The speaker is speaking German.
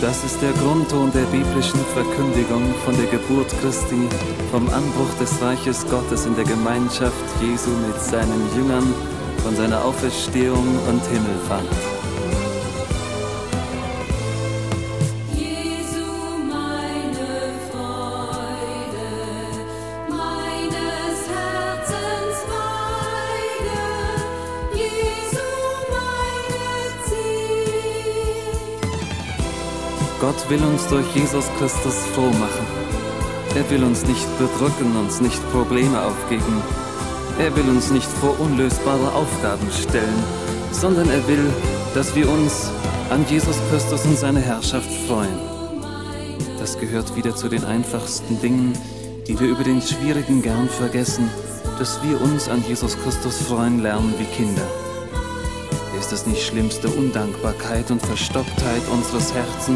Das ist der Grundton der biblischen Verkündigung von der Geburt Christi, vom Anbruch des Reiches Gottes in der Gemeinschaft Jesu mit seinen Jüngern, von seiner Auferstehung und Himmelfahrt. Gott will uns durch Jesus Christus froh machen. Er will uns nicht bedrücken, uns nicht Probleme aufgeben. Er will uns nicht vor unlösbare Aufgaben stellen, sondern er will, dass wir uns an Jesus Christus und seine Herrschaft freuen. Das gehört wieder zu den einfachsten Dingen, die wir über den Schwierigen gern vergessen, dass wir uns an Jesus Christus freuen lernen wie Kinder. Ist es nicht schlimmste Undankbarkeit und Verstocktheit unseres Herzens,